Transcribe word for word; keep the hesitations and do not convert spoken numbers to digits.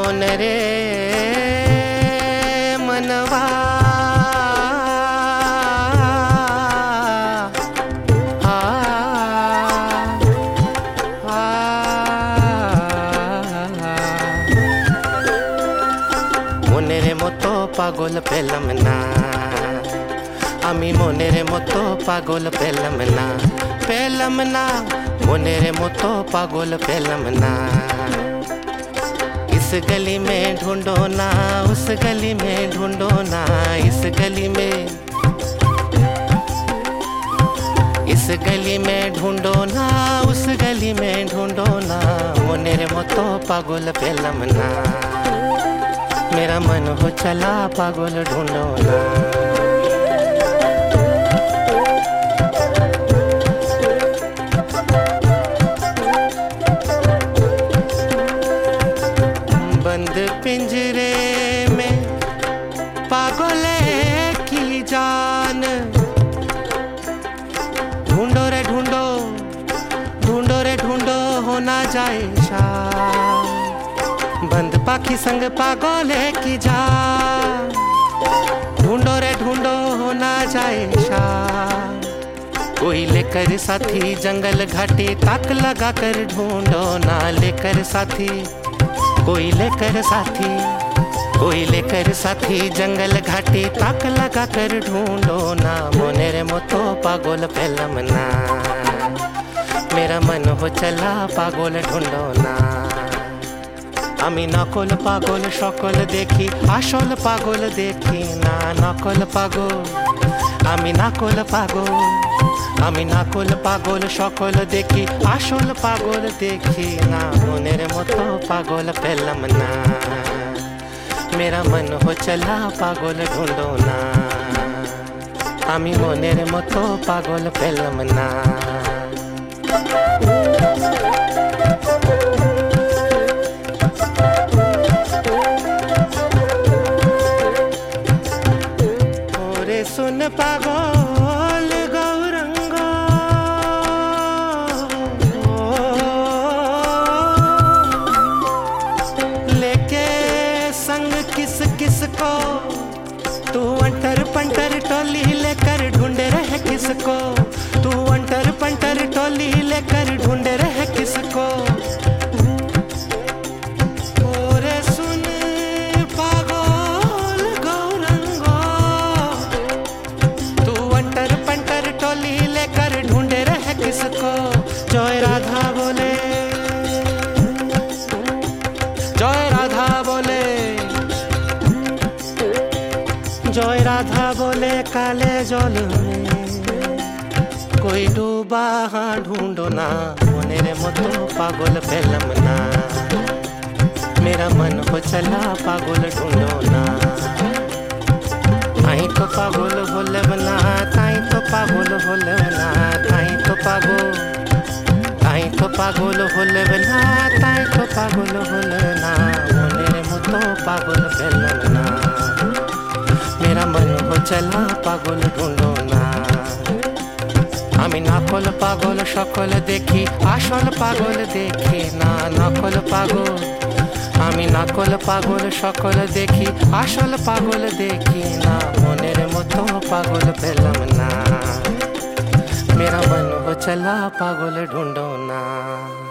मोन रे मनवा आ, आ, मोने रे मतो पागल पेलम ना आमी मोने रे मतो पागल पेलम ना पेलम ना मोने रे मतो पागल पेलम ना इस गली में ढूंढो ना उस गली में ढूंढो ना इस गली में इस गली में ढूंढो ना उस गली में ढूंढो ना मोने रे मतो पागल पेलम ना मेरा मन हो चला पागल ढूंढो ना बंद पिंजरे में पागले की जान ढूंढो रे ढूंढो ढूंढो रे ढूंढो हो ना जाए शाम बंद पाखी संग पागले की जान ढूंढो रे ढूंढो हो ना जाए शाम कोई लेकर साथी जंगल घाटी ताक लगा कर ढूंढो ना लेकर साथी कोई लेकर साथी कोई लेकर साथी जंगल घाटी ताक लगा कर ढूंढो ना मोने रे मतो पागल पेलम ना मेरा मन हो चला पागल ढूंढो ना आमी नकल पागल सकल देखी आसल पागल देखी ना नकल पागल आमी नकल पागल आमी नकल पागल सकल देखी आसल पागल देखी ना मोने रे मतो पागल पेलम ना मेरा मन हो चला पागल ढूंढो ना आमी मोने रे मतो पागल पेलम ना ओरे सुन पागल गौरंगा लेके संग किस किस को तू अंटर पंटर टोली लेकर ढूंढे रहे किसको तू अंटर पंटर टोली लेकर ढूंढे रहे किसको ओरे सुन पागल गौरंगा तू अंटर पंटर टोली लेकर ढूंढे रहे किसको जय राधा बोले जय राधा बोले जय राधा बोले काले जल में कोई डूबा हाँ ढूंढो ना मोने रे मतो पागल पेलम ना मेरा मन हो चला पागल ढूंढो ना ताई तो पागल होले बना ताई तो पागल होले बना ताई तो पागल ताई तो पागल होले बना ताई तो पागल होले ना मोने रे मतो पागल पेलम ना मेरा मन हो चला पागल ढूंढो ना आमी नकल पागल सकल देखी आसल पागल देखी ना नकल पागल आमी नकल पागल सकल देखी आसल पागल देखी ना मोने रे मतो पागल पेलम ना मेरा मन हो चला पागल ढूंढो ना।